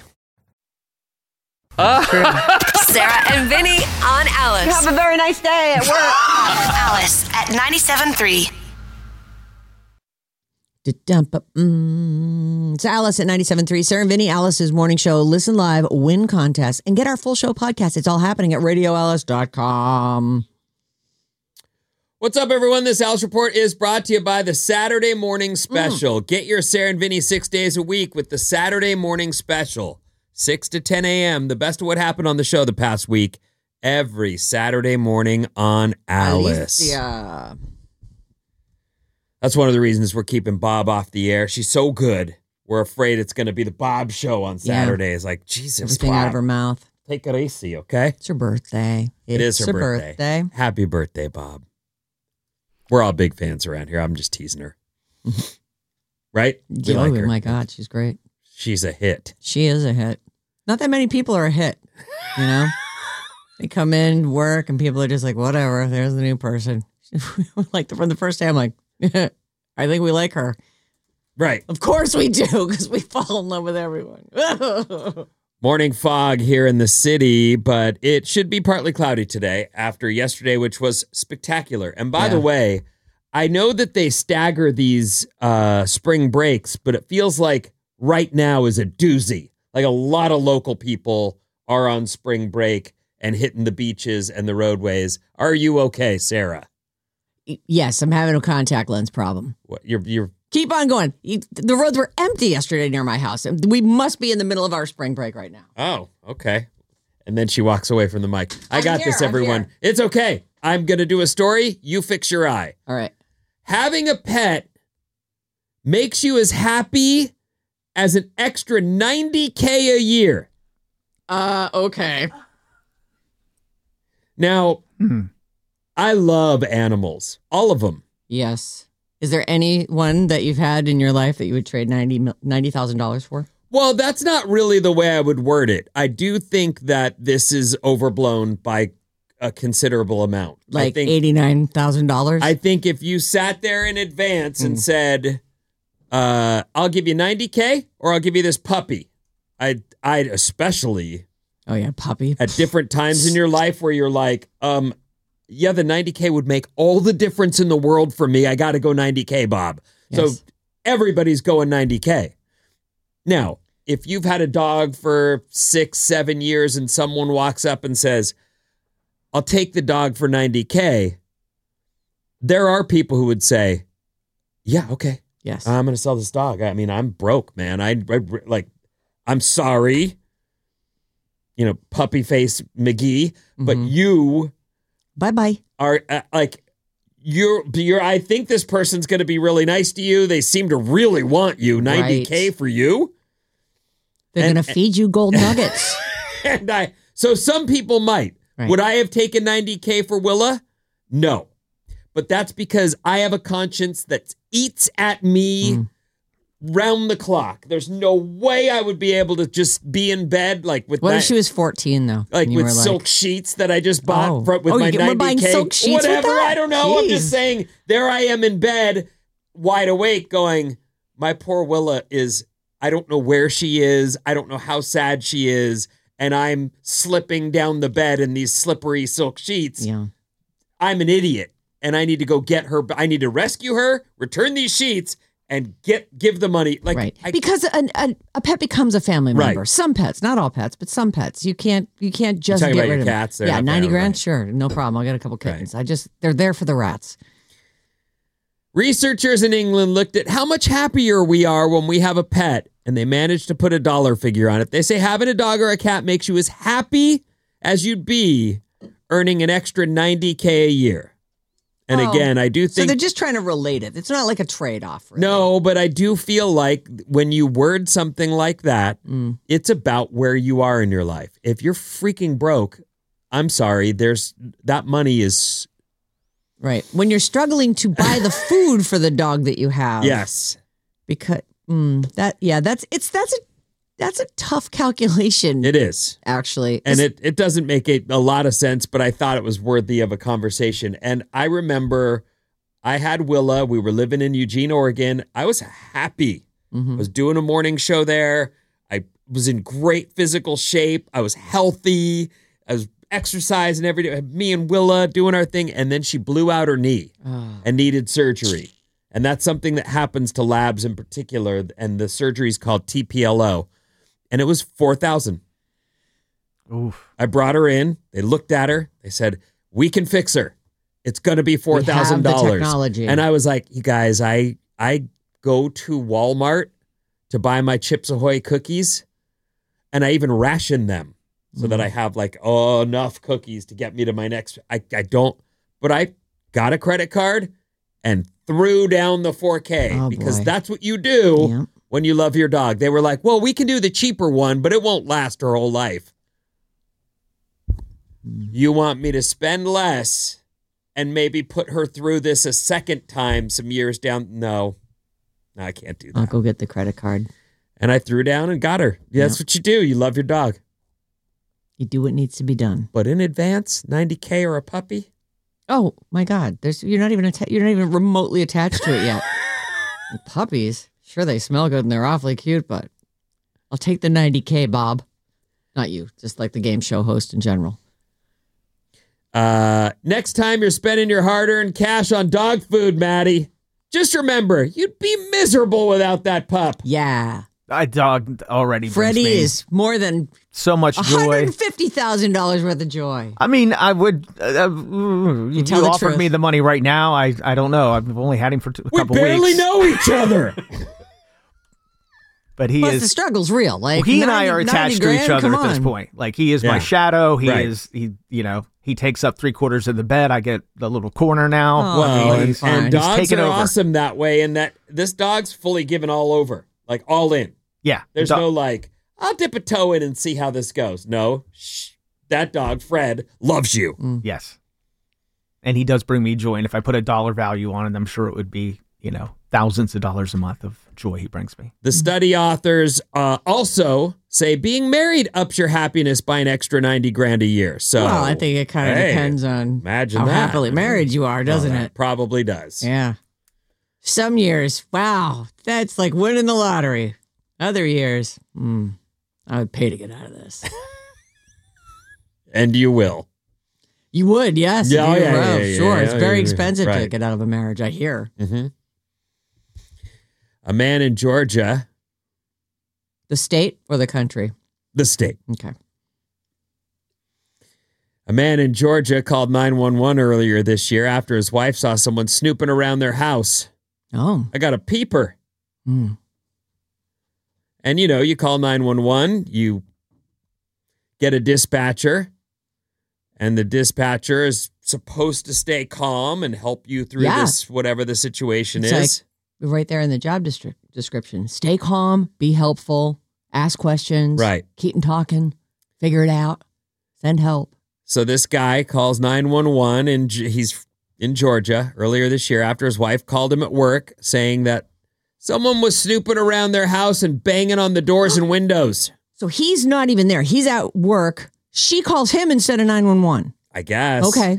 Speaker 4: Sarah and Vinny on Alice.
Speaker 5: Have a very nice day at work.
Speaker 4: Alice at ninety-seven point three.
Speaker 5: Mm, it's Alice at ninety-seven point three. Sarah and Vinny, Alice's morning show. Listen live, win contest, and get our full show podcast. It's all happening at radio alice dot com.
Speaker 7: What's up, everyone? This Alice Report is brought to you by the Saturday Morning Special. Mm. Get your Sarah and Vinny six days a week with the Saturday Morning Special. six to ten a.m. The best of what happened on the show the past week. Every Saturday morning on Alice.
Speaker 5: Alicia.
Speaker 7: That's one of the reasons we're keeping Bob off the air. She's so good. We're afraid it's going to be the Bob show on Saturdays. Yeah. Like, Jesus,
Speaker 5: everything
Speaker 7: Bob,
Speaker 5: out of her mouth.
Speaker 7: Take it easy, okay?
Speaker 5: It's her birthday.
Speaker 7: It
Speaker 5: it's
Speaker 7: is her, her birthday.
Speaker 5: birthday.
Speaker 7: Happy birthday, Bob. We're all big fans around here. I'm just teasing her. Right? We
Speaker 5: oh,
Speaker 7: like her.
Speaker 5: My God, she's great.
Speaker 7: She's a hit.
Speaker 5: She is a hit. Not that many people are a hit, you know? They come in, work, and people are just like, whatever, there's the new person. Like, from the first day, I'm like, I think we like her.
Speaker 7: Right.
Speaker 5: Of course we do, because we fall in love with everyone.
Speaker 7: Morning fog here in the city, but it should be partly cloudy today after yesterday, which was spectacular. And by yeah. the way, I know that they stagger these uh, spring breaks, but it feels like right now is a doozy. Like a lot of local people are on spring break and hitting the beaches and the roadways. Are you okay, Sarah?
Speaker 5: Yes, I'm having a contact lens problem.
Speaker 7: What, you're you're
Speaker 5: keep on going. You, the roads were empty yesterday near my house. We must be in the middle of our spring break right now.
Speaker 7: Oh, okay. And then she walks away from the mic. I
Speaker 5: I'm
Speaker 7: got
Speaker 5: here,
Speaker 7: this, everyone. It's okay. I'm going to do a story. You fix your eye.
Speaker 5: All right.
Speaker 7: Having a pet makes you as happy as an extra ninety K a year.
Speaker 5: Uh, okay.
Speaker 7: Now, hmm. I love animals. All of them.
Speaker 5: Yes. Is there any one that you've had in your life that you would trade ninety thousand dollars for?
Speaker 7: Well, that's not really the way I would word it. I do think that this is overblown by a considerable amount.
Speaker 5: Like eighty-nine thousand dollars?
Speaker 7: I think if you sat there in advance mm. and said, uh, I'll give you ninety K or I'll give you this puppy, I'd, I'd especially...
Speaker 5: Oh, yeah, puppy.
Speaker 7: At different times in your life where you're like, um, yeah, the ninety K would make all the difference in the world for me. I got to go ninety K, Bob. Yes. So everybody's going ninety K. Now, if you've had a dog for six, seven years and someone walks up and says, I'll take the dog for ninety K, there are people who would say, yeah, okay.
Speaker 5: Yes.
Speaker 7: I'm going to sell this dog. I mean, I'm broke, man. I, I like, I'm sorry. You know, puppy face McGee, but mm-hmm. you
Speaker 5: bye-bye
Speaker 7: are uh, like, you're, you're, I think this person's going to be really nice to you. They seem to really want you. ninety K right. for you.
Speaker 5: They're going to feed you gold nuggets.
Speaker 7: And I, so some people might. Right. Would I have taken ninety K for Willa? No. But that's because I have a conscience that eats at me mm. round the clock. There's no way I would be able to just be in bed like with
Speaker 5: what
Speaker 7: that,
Speaker 5: if she was fourteen though?
Speaker 7: Like with silk like... sheets that I just bought
Speaker 5: oh.
Speaker 7: for, with
Speaker 5: oh,
Speaker 7: my
Speaker 5: you
Speaker 7: ninety K.
Speaker 5: Buying silk sheets
Speaker 7: whatever,
Speaker 5: with that?
Speaker 7: I don't know.
Speaker 5: Jeez.
Speaker 7: I'm just saying there I am in bed, wide awake, going, my poor Willa is, I don't know where she is. I don't know how sad she is. And I'm slipping down the bed in these slippery silk sheets.
Speaker 5: Yeah.
Speaker 7: I'm an idiot. And I need to go get her. I need to rescue her, return these sheets, and get give the money. Like
Speaker 5: right.
Speaker 7: I,
Speaker 5: because a, a, a pet becomes a family member.
Speaker 7: Right.
Speaker 5: Some pets, not all pets, but some pets. You can't you can't just
Speaker 7: You're talking
Speaker 5: get
Speaker 7: about
Speaker 5: rid
Speaker 7: your
Speaker 5: of
Speaker 7: cats.
Speaker 5: them. Yeah,
Speaker 7: not
Speaker 5: ninety
Speaker 7: there,
Speaker 5: grand,
Speaker 7: right.
Speaker 5: sure, no problem. I'll get a couple kittens.
Speaker 7: Right.
Speaker 5: I just they're there for the rats.
Speaker 7: Researchers in England looked at how much happier we are when we have a pet, and they managed to put a dollar figure on it. They say having a dog or a cat makes you as happy as you'd be earning an extra ninety K a year. And
Speaker 5: oh,
Speaker 7: again, I do think...
Speaker 5: So they're just trying to relate it. It's not like a trade-off. Really.
Speaker 7: No, but I do feel like when you word something like that, mm. it's about where you are in your life. If you're freaking broke, I'm sorry, there's that money is...
Speaker 5: Right. When you're struggling to buy the food for the dog that you have.
Speaker 7: Yes.
Speaker 5: Because, mm, that, yeah, that's, it's, that's a, that's a tough calculation.
Speaker 7: It is.
Speaker 5: Actually.
Speaker 7: And it, it doesn't make it a lot of sense, but I thought it was worthy of a conversation. And I remember I had Willa. We were living in Eugene, Oregon. I was happy.
Speaker 5: Mm-hmm.
Speaker 7: I was doing a morning show there. I was in great physical shape. I was healthy. I was exercising every day. Me and Willa doing our thing. And then she blew out her knee
Speaker 5: Oh.
Speaker 7: and needed surgery. And that's something that happens to labs in particular. And the surgery is called T P L O. And it was four thousand dollars.
Speaker 6: Oof.
Speaker 7: I brought her in. They looked at her. They said, we can fix her. It's going to be four thousand dollars.
Speaker 5: We have the technology.
Speaker 7: And I was like, you guys, I I go to Walmart to buy my Chips Ahoy cookies. And I even ration them so mm. that I have like, oh, enough cookies to get me to my next. I, I don't. But I got a credit card and threw down the four K
Speaker 5: oh,
Speaker 7: because
Speaker 5: boy.
Speaker 7: that's what you do.
Speaker 5: Yeah.
Speaker 7: When you love your dog. They were like, well, we can do the cheaper one, but it won't last her whole life. You want me to spend less and maybe put her through this a second time some years down? No, no, I can't do that.
Speaker 5: I'll go get the credit card.
Speaker 7: And I threw down and got her. Yeah, that's
Speaker 5: Yep.
Speaker 7: what you do. You love your dog.
Speaker 5: You do what needs to be done.
Speaker 7: But in advance, ninety K or a puppy?
Speaker 5: Oh my God! There's you're not even atta- you're not even remotely attached to it yet. Puppies. Sure, they smell good and they're awfully cute, but I'll take the ninety K, Bob. Not you, just like the game show host in general.
Speaker 7: Uh, next time you're spending your hard-earned cash on dog food, Maddie, just remember, you'd be miserable without that pup.
Speaker 5: Yeah.
Speaker 6: I dog already.
Speaker 5: Freddie
Speaker 6: brings me
Speaker 5: is more than
Speaker 6: so much
Speaker 5: one
Speaker 6: joy.
Speaker 5: hundred fifty thousand dollars worth of joy.
Speaker 6: I mean, I would. Uh, you
Speaker 5: You
Speaker 6: you
Speaker 5: tell the
Speaker 6: offered
Speaker 5: truth.
Speaker 6: me the money right now. I I don't know. I've only had him for t- a
Speaker 7: We
Speaker 6: couple
Speaker 7: barely
Speaker 6: weeks.
Speaker 7: know each other.
Speaker 6: But he
Speaker 5: Plus,
Speaker 6: is.
Speaker 5: the struggle's real. Like
Speaker 6: Well, he and I
Speaker 5: ninety
Speaker 6: are attached to
Speaker 5: grand,
Speaker 6: each other
Speaker 5: come
Speaker 6: at this
Speaker 5: on.
Speaker 6: point. Like he is my
Speaker 7: Yeah.
Speaker 6: shadow. He
Speaker 7: Right.
Speaker 6: is he. You know, he takes up three quarters of the bed. I get the little corner now.
Speaker 5: Oh,
Speaker 7: Well,
Speaker 5: okay,
Speaker 7: and,
Speaker 5: fine.
Speaker 7: and
Speaker 5: He's
Speaker 7: dogs
Speaker 6: taken
Speaker 7: are
Speaker 6: over.
Speaker 7: awesome that way, and that this dog's fully given all over, like all in.
Speaker 6: Yeah,
Speaker 7: There's
Speaker 6: the dog-
Speaker 7: no like, I'll dip a toe in and see how this goes. No, shh, that dog, Fred, loves you.
Speaker 5: Mm.
Speaker 6: Yes, and he does bring me joy. And if I put a dollar value on it, I'm sure it would be, you know, thousands of dollars a month of joy he brings me.
Speaker 7: The study authors uh, also say being married ups your happiness by an extra ninety grand a year. So,
Speaker 5: Well, I think it kind of
Speaker 7: hey,
Speaker 5: depends on
Speaker 7: imagine
Speaker 5: how
Speaker 7: that.
Speaker 5: happily married you are, doesn't
Speaker 7: Well, that
Speaker 5: it?
Speaker 7: Probably does.
Speaker 5: Yeah. Some years, wow, that's like winning the lottery. Other years, hmm, I would pay to get out of this.
Speaker 7: And you will.
Speaker 5: You would, yes.
Speaker 7: Yeah,
Speaker 5: you
Speaker 7: yeah,
Speaker 5: will.
Speaker 7: yeah, yeah,
Speaker 5: Sure.
Speaker 7: yeah,
Speaker 5: It's
Speaker 7: yeah,
Speaker 5: very
Speaker 7: yeah.
Speaker 5: expensive to
Speaker 7: Right.
Speaker 5: get out of a marriage, I hear.
Speaker 7: Mm-hmm. A man in Georgia,
Speaker 5: The state or the country?
Speaker 7: the state.
Speaker 5: Okay.
Speaker 7: A man in Georgia called nine one one earlier this year after his wife saw someone snooping around their house.
Speaker 5: Oh.
Speaker 7: I got a peeper.
Speaker 5: Hmm.
Speaker 7: And, you know, you call nine one one, you get a dispatcher, and the dispatcher is supposed to stay calm and help you through
Speaker 5: Yeah.
Speaker 7: this, whatever the situation
Speaker 5: It's
Speaker 7: is.
Speaker 5: Right there in the job destri- description. Stay calm, be helpful, ask questions.
Speaker 7: Right.
Speaker 5: Keep 'em talking, figure it out, send help.
Speaker 7: So this guy calls nine one one, and G- he's in Georgia earlier this year after his wife called him at work saying that someone was snooping around their house and banging on the doors and windows.
Speaker 5: So he's not even there. He's at work. She calls him instead of nine one one.
Speaker 7: I guess.
Speaker 5: Okay.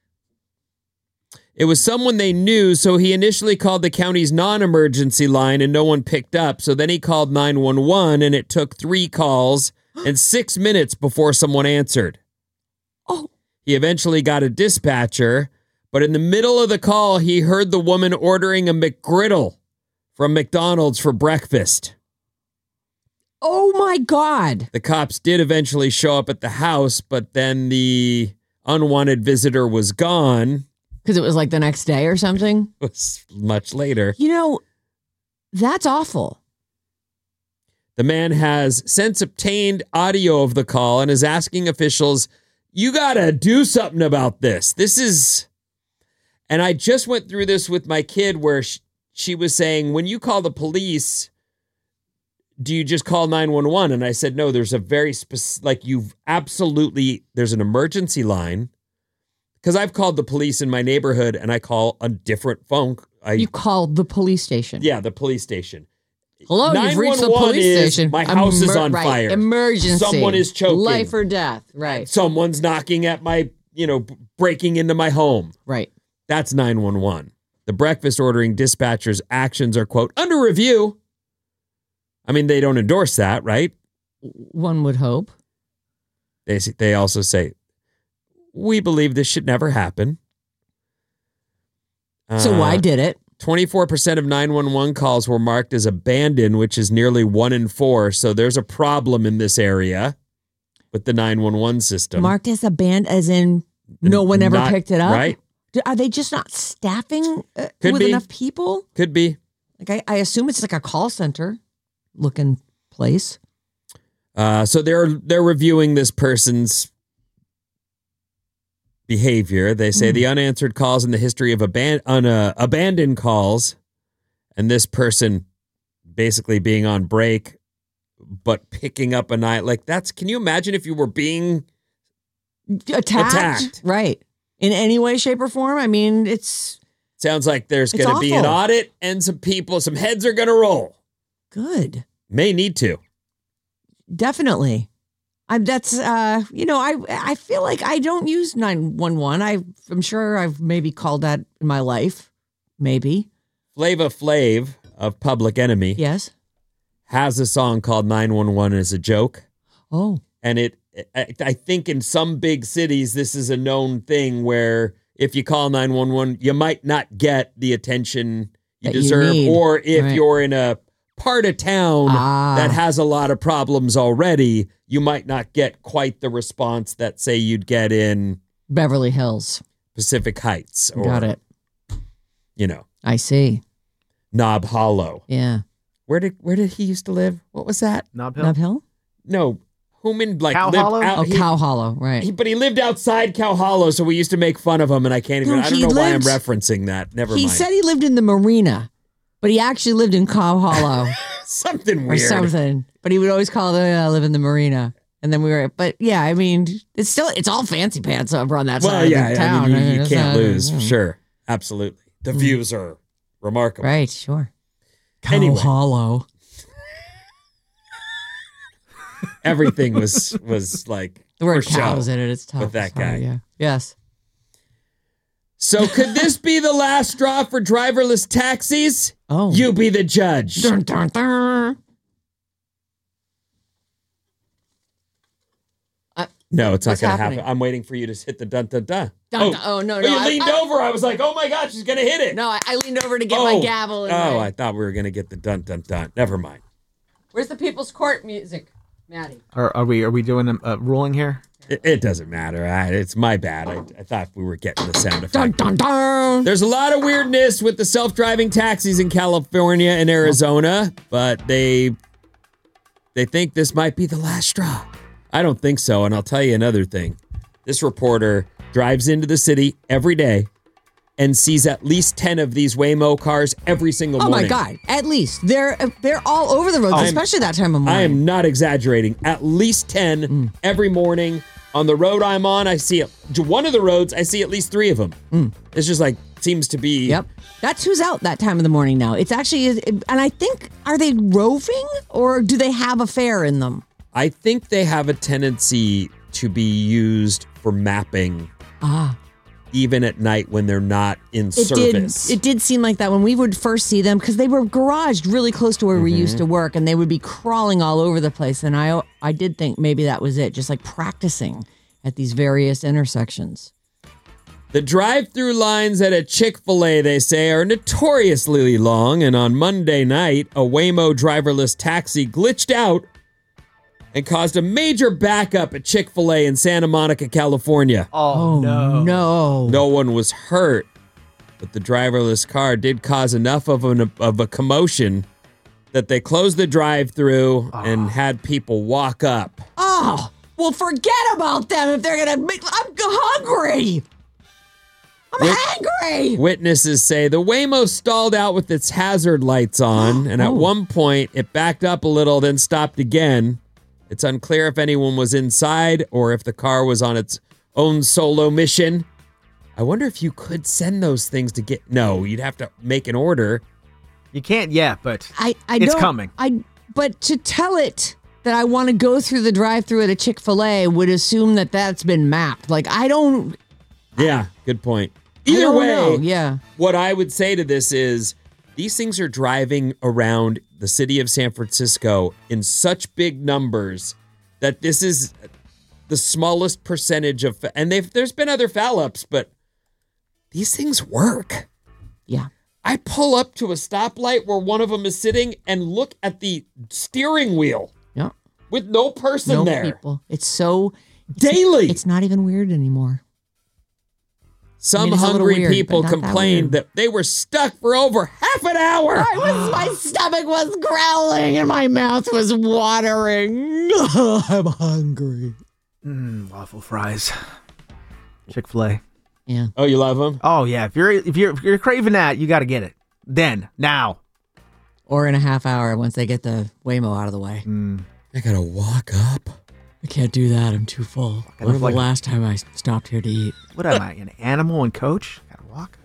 Speaker 7: It was someone they knew, so he initially called the county's non-emergency line and no one picked up. So then he called nine one one, and it took three calls and six minutes before someone answered.
Speaker 5: Oh.
Speaker 7: He eventually got a dispatcher, but in the middle of the call, he heard the woman ordering a McGriddle from McDonald's for breakfast.
Speaker 5: Oh my God.
Speaker 7: The cops did eventually show up at the house, but then the unwanted visitor was gone.
Speaker 5: Because it was like the next day or something.
Speaker 7: It was much later.
Speaker 5: You know, that's awful.
Speaker 7: The man has since obtained audio of the call and is asking officials, you got to do something about this. This is, and I just went through this with my kid where she, she was saying, when you call the police, do you just call nine one one? And I said, no, there's a very specific, like you've absolutely, there's an emergency line. Because I've called the police in my neighborhood and I call a different phone. I,
Speaker 5: You called the police station.
Speaker 7: yeah, the police station.
Speaker 5: Hello, you've reached the police
Speaker 7: is,
Speaker 5: station.
Speaker 7: My house is
Speaker 5: Emer-
Speaker 7: on
Speaker 5: right.
Speaker 7: fire.
Speaker 5: Emergency.
Speaker 7: Someone is choking.
Speaker 5: Life or death. Right.
Speaker 7: Someone's knocking at my, you know, breaking into my home.
Speaker 5: Right.
Speaker 7: That's nine one one. The breakfast ordering dispatcher's actions are, quote, under review. I mean, they don't endorse that, right?
Speaker 5: One would hope.
Speaker 7: They they also say, we believe this should never happen.
Speaker 5: So
Speaker 7: Uh,
Speaker 5: why did it?
Speaker 7: twenty-four percent of nine one one calls were marked as abandoned, which is nearly one in four. So there's a problem in this area with the nine one one system.
Speaker 5: Marked as abandoned, as in no one ever
Speaker 7: Not-
Speaker 5: picked it up?
Speaker 7: Right.
Speaker 5: Do- Are they just not staffing uh,
Speaker 7: Could
Speaker 5: with
Speaker 7: be.
Speaker 5: enough people?
Speaker 7: Could be.
Speaker 5: Like I, I assume it's like a call center looking place.
Speaker 7: Uh, so they're they're reviewing this person's behavior. They say
Speaker 5: Mm.
Speaker 7: the unanswered calls in the history of aban- un- uh, abandoned calls, and this person basically being on break, but picking up a night like that's. Can you imagine if you were being
Speaker 5: Attacked?
Speaker 7: Attacked.
Speaker 5: Right. In any way, shape, or form? I mean, it's
Speaker 7: Sounds like there's
Speaker 5: It's
Speaker 7: going to be an
Speaker 5: awful.
Speaker 7: audit and some people, some heads are going to roll.
Speaker 5: good.
Speaker 7: May need to.
Speaker 5: Definitely. I, that's, uh, you know, I I feel like I don't use nine one one. I, I'm sure I've maybe called that in my life. Maybe.
Speaker 7: Flava Flav of Public Enemy
Speaker 5: Yes.
Speaker 7: has a song called nine one one as a joke.
Speaker 5: Oh.
Speaker 7: And it, I, I think in some big cities, this is a known thing where if you call nine one one, you might not get the attention you
Speaker 5: That you
Speaker 7: deserve.
Speaker 5: need.
Speaker 7: Or if
Speaker 5: Right.
Speaker 7: you're in a part of town
Speaker 5: Ah.
Speaker 7: that has a lot of problems already, you might not get quite the response that, say, you'd get in
Speaker 5: Beverly Hills.
Speaker 7: Pacific Heights or,
Speaker 5: Got it.
Speaker 7: you know,
Speaker 5: I see.
Speaker 7: Knob Hollow.
Speaker 5: Yeah.
Speaker 7: Where did where did he used to live? What was that?
Speaker 6: Nob Hill?
Speaker 5: Nob Hill?
Speaker 7: No, Human like
Speaker 6: Cow
Speaker 7: lived
Speaker 6: Hollow?
Speaker 7: out.
Speaker 5: Oh,
Speaker 7: he-
Speaker 5: Cow Hollow. Right.
Speaker 7: He, but he lived outside Cow Hollow, so we used to make fun of him, and I can't even.
Speaker 5: No,
Speaker 7: I don't
Speaker 5: he
Speaker 7: know why I'm
Speaker 5: lived-
Speaker 7: referencing that. Never
Speaker 5: he
Speaker 7: mind.
Speaker 5: said he lived in the marina, but he actually lived in Cow Hollow
Speaker 7: something
Speaker 5: or
Speaker 7: weird.
Speaker 5: something. But he would always call it, "I live in the marina." And then we were, but yeah, I mean, it's still, it's all fancy pants over on that
Speaker 7: Well,
Speaker 5: side
Speaker 7: yeah,
Speaker 5: of the town.
Speaker 7: I mean, you, you
Speaker 5: It's
Speaker 7: can't
Speaker 5: not-
Speaker 7: lose.
Speaker 5: mm.
Speaker 7: Sure, absolutely. The views are remarkable.
Speaker 5: Right, sure. Cow
Speaker 7: Anyway.
Speaker 5: Hollow.
Speaker 7: Everything was was like
Speaker 5: The word
Speaker 7: for show
Speaker 5: cows in it. It's tough.
Speaker 7: with that
Speaker 5: Sorry,
Speaker 7: guy.
Speaker 5: Yeah. Yes.
Speaker 7: So could this be the last straw for driverless taxis?
Speaker 5: Oh.
Speaker 7: You be the judge.
Speaker 5: Dun, dun, dun.
Speaker 7: No, it's not
Speaker 5: What's
Speaker 7: going to
Speaker 5: happening?
Speaker 7: happen. I'm waiting for you to hit the dun dun dun.
Speaker 5: Dun, dun. Oh, no, no,
Speaker 7: you
Speaker 5: I-
Speaker 7: leaned
Speaker 5: I-
Speaker 7: over. I was like, oh my God, she's going to hit it.
Speaker 5: No, I, I leaned over to get
Speaker 7: oh.
Speaker 5: my gavel. And
Speaker 7: oh,
Speaker 5: my,
Speaker 7: I thought we were going to get the dun dun dun. Never mind.
Speaker 5: Where's the People's Court music, Maddie?
Speaker 6: Are, are we are we doing a, a ruling here?
Speaker 7: It, it doesn't matter. I, it's my bad. I, I thought we were getting the sound effect.
Speaker 5: Dun, dun, dun.
Speaker 7: There's a lot of weirdness with the self-driving taxis in California and Arizona, but they they think this might be the last straw. I don't think so, and I'll tell you another thing. This reporter drives into the city every day and sees at least ten of these Waymo cars every single
Speaker 5: Oh
Speaker 7: morning.
Speaker 5: my God! At least they're they're all over the roads,
Speaker 7: I'm-
Speaker 5: especially that time of morning.
Speaker 7: I am not exaggerating. At least ten
Speaker 5: Mm.
Speaker 7: every morning. On the road I'm on, I see it. To one of the roads, I see at least three of them. It's just like, seems to be.
Speaker 5: Yep, that's who's out that time of the morning now. It's actually, and I think, are they roving or do they have a fare in them?
Speaker 7: I think they have a tendency to be used for mapping
Speaker 5: Ah,
Speaker 7: even at night when they're not in
Speaker 5: it
Speaker 7: service.
Speaker 5: did. It did seem like that when we would first see them because they were garaged really close to where we
Speaker 7: Mm-hmm.
Speaker 5: used to work, and they would be crawling all over the place. And I, I did think maybe that was it, just like practicing at these various intersections.
Speaker 7: The drive-through lines at a Chick-fil-A, they say, are notoriously long, and on Monday night, a Waymo driverless taxi glitched out and caused a major backup at Chick-fil-A in Santa Monica, California.
Speaker 5: Oh no! No!
Speaker 7: No one was hurt, but the driverless car did cause enough of, an, of a commotion that they closed the drive-through and had people walk up.
Speaker 5: Oh, well, forget about them if they're gonna make. I'm hungry. I'm
Speaker 7: Wit-
Speaker 5: hungry.
Speaker 7: Witnesses say the Waymo stalled out with its hazard lights on, and at
Speaker 5: Oh.
Speaker 7: one point it backed up a little, then stopped again. It's unclear if anyone was inside or if the car was on its own solo mission. I wonder if you could send those things to get. No, you'd have to make an order.
Speaker 6: You can't yet, but
Speaker 5: I, I
Speaker 6: it's
Speaker 5: don't,
Speaker 6: coming.
Speaker 5: I but to tell it that I want to go through the drive-thru at a Chick-fil-A would assume that that's been mapped. Like I don't.
Speaker 7: Yeah, good point.
Speaker 5: I
Speaker 7: Either
Speaker 5: don't
Speaker 7: way,
Speaker 5: know. Yeah.
Speaker 7: what I would say to this is these things are driving around the city of San Francisco in such big numbers that this is the smallest percentage of, and they've there's been other foul ups, but these things work.
Speaker 5: Yeah.
Speaker 7: I pull up to a stoplight where one of them is sitting and look at the steering wheel.
Speaker 5: Yeah.
Speaker 7: With no person
Speaker 5: no
Speaker 7: there.
Speaker 5: People. It's so
Speaker 7: daily.
Speaker 5: It's not even weird anymore.
Speaker 7: Some
Speaker 5: I mean,
Speaker 7: hungry
Speaker 5: weird,
Speaker 7: people
Speaker 5: but not that
Speaker 7: complained
Speaker 5: weird.
Speaker 7: that they were stuck for over half an hour.
Speaker 5: I was, my stomach was growling and my mouth was watering. I'm hungry.
Speaker 6: Mm, waffle fries. Chick-fil-A.
Speaker 5: Yeah.
Speaker 7: Oh, you love them?
Speaker 6: Oh yeah. If you're if you're if you're craving that, you got to get it. Then now.
Speaker 5: Or in a half hour once they get the Waymo out of the way.
Speaker 6: Mm.
Speaker 7: I gotta walk up.
Speaker 5: I can't do that. I'm too full. When was the
Speaker 6: like-
Speaker 5: last time I stopped here to eat?
Speaker 6: What am I, an animal and coach? Gotta walk.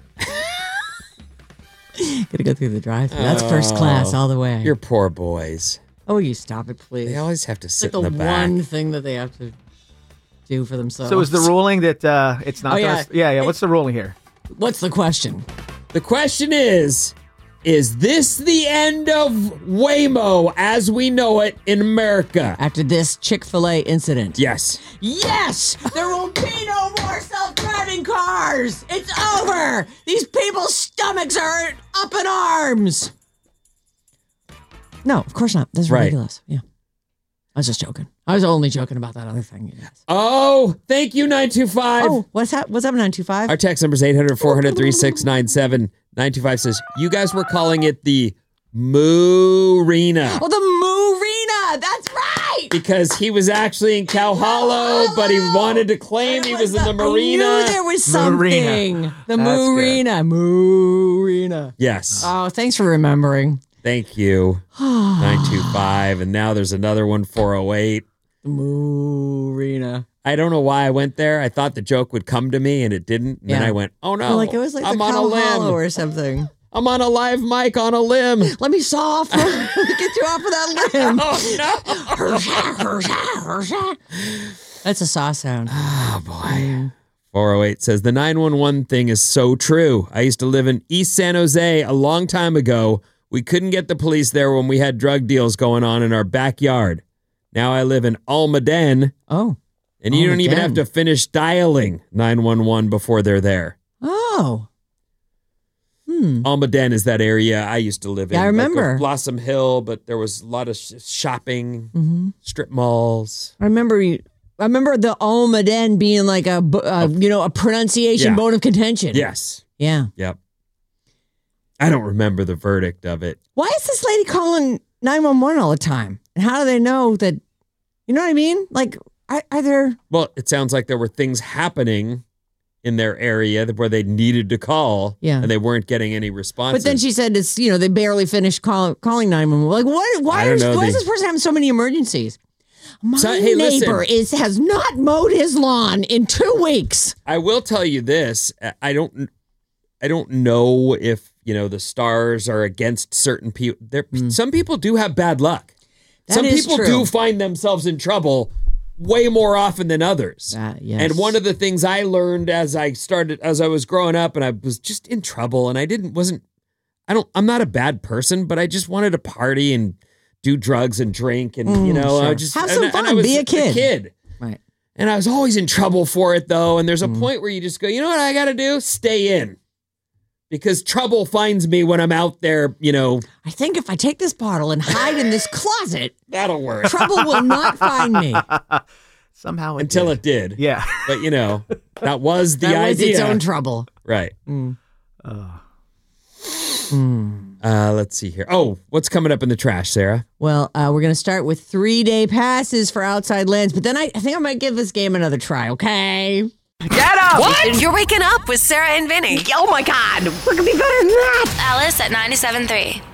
Speaker 5: Gotta go through the drive-thru. That's first class all the way.
Speaker 7: Your poor boys.
Speaker 5: Oh, you stop it, please.
Speaker 7: They always have to
Speaker 5: It's
Speaker 7: sit
Speaker 5: like the,
Speaker 7: in the back.
Speaker 5: one thing that they have to do for themselves.
Speaker 6: So is the ruling that uh, it's not?
Speaker 5: Oh,
Speaker 6: gonna,
Speaker 5: yeah.
Speaker 6: yeah, yeah. What's the ruling here?
Speaker 5: What's the question?
Speaker 7: The question is, is this the end of Waymo as we know it in America?
Speaker 5: After this Chick-fil-A incident.
Speaker 7: Yes.
Speaker 5: Yes! There will be no more self-driving cars! It's over! These people's stomachs are up in arms! No, of course not. That's
Speaker 7: Right.
Speaker 5: ridiculous. Yeah. I was just joking. I was only joking about that other thing. Yes.
Speaker 7: Oh, thank you, nine two five.
Speaker 5: Oh, what's that? What's up, nine two five?
Speaker 7: Our text number is eight hundred, four hundred, thirty-six ninety-seven. nine two five says, you guys were calling it the Moo-rena.
Speaker 5: Oh, the Moo-rena! That's right!
Speaker 7: Because he was actually in Cow Hollow, but he wanted to claim he was in the marina.
Speaker 5: I knew there was something.
Speaker 6: Marina.
Speaker 5: The
Speaker 6: That's good.
Speaker 5: Moo-rena. Moo-rena.
Speaker 7: Yes.
Speaker 5: Oh, thanks for remembering.
Speaker 7: Thank you, nine two five. And now there's another one, four oh eight.
Speaker 5: The Moo-rena.
Speaker 7: I don't know why I went there. I thought the joke would come to me, and it didn't. And then
Speaker 5: Yeah.
Speaker 7: I went, oh, no,
Speaker 5: Well, like it was like
Speaker 7: I'm
Speaker 5: the
Speaker 7: on a
Speaker 5: Cow
Speaker 7: limb.
Speaker 5: Hollow or something.
Speaker 7: I'm on a live mic on a limb.
Speaker 5: Let me saw off. Let me get you off of that limb.
Speaker 7: Oh, no.
Speaker 5: That's a saw sound.
Speaker 7: Oh, boy. four oh eight says, the nine one one thing is so true. I used to live in East San Jose a long time ago. We couldn't get the police there when we had drug deals going on in our backyard. Now I live in Almaden,
Speaker 5: Oh.
Speaker 7: and you don't even
Speaker 5: Almaden.
Speaker 7: have to finish dialing nine one one before they're there.
Speaker 5: Oh. Hmm.
Speaker 7: Almaden is that area I used to live in.
Speaker 5: Yeah, I
Speaker 7: like
Speaker 5: remember.
Speaker 7: with Blossom Hill, but there was a lot of sh- shopping,
Speaker 5: Mm-hmm.
Speaker 7: strip malls.
Speaker 5: I remember you. I remember the Almaden being like a, bu- uh, you know, a pronunciation
Speaker 7: Yeah.
Speaker 5: bone of contention.
Speaker 7: Yes.
Speaker 5: Yeah.
Speaker 7: Yep. I don't remember the verdict of it.
Speaker 5: Why is this lady calling nine one one all the time? And how do they know that? You know what I mean? Like, are, are there?
Speaker 7: Well, it sounds like there were things happening in their area where they needed to call,
Speaker 5: Yeah.
Speaker 7: and they weren't getting any responses.
Speaker 5: But then she said it's, you know, they barely finished call, calling nine one one. Like, what? Why,
Speaker 7: I don't
Speaker 5: is,
Speaker 7: know,
Speaker 5: why
Speaker 7: they-
Speaker 5: is this person having so many emergencies? My
Speaker 7: So, hey, listen.
Speaker 5: neighbor is has not mowed his lawn in two weeks.
Speaker 7: I will tell you this: I don't, I don't know if you know the stars are against certain people. There, some people do have bad luck.
Speaker 5: Hmm. That
Speaker 7: some
Speaker 5: is
Speaker 7: people
Speaker 5: true.
Speaker 7: do find themselves in trouble way more often than others.
Speaker 5: Uh, yes.
Speaker 7: And one of the things I learned as I started, as I was growing up, and I was just in trouble, and I didn't, wasn't, I don't, I'm not a bad person, but I just wanted to party and do drugs and drink, and you
Speaker 5: Mm,
Speaker 7: know, I
Speaker 5: sure.
Speaker 7: just
Speaker 5: Have
Speaker 7: and,
Speaker 5: some
Speaker 7: I- and I
Speaker 5: fun.
Speaker 7: was
Speaker 5: Be a kid.
Speaker 7: kid.
Speaker 5: Right.
Speaker 7: And I was always in trouble for it, though. And there's
Speaker 5: Mm.
Speaker 7: a point where you just go, you know what I got to do? Stay in. Because trouble finds me when I'm out there, you know,
Speaker 5: I think if I take this bottle and hide in this closet,
Speaker 7: that'll work.
Speaker 5: trouble will not find me.
Speaker 6: Somehow it
Speaker 7: Until
Speaker 6: did.
Speaker 7: it did.
Speaker 6: Yeah.
Speaker 7: But, you know, that was the
Speaker 5: That was
Speaker 7: idea.
Speaker 5: its own trouble.
Speaker 7: Right.
Speaker 5: Mm.
Speaker 7: Uh, let's see here. Oh, what's coming up in the trash, Sarah?
Speaker 5: Well, uh, we're going to start with three day passes for Outside Lands, but then I, I think I might give this game another try, okay?
Speaker 4: Get up! What? You're waking up with Sarah and Vinny.
Speaker 9: Oh my God, what could be better than that?
Speaker 4: Alice at ninety-seven point three.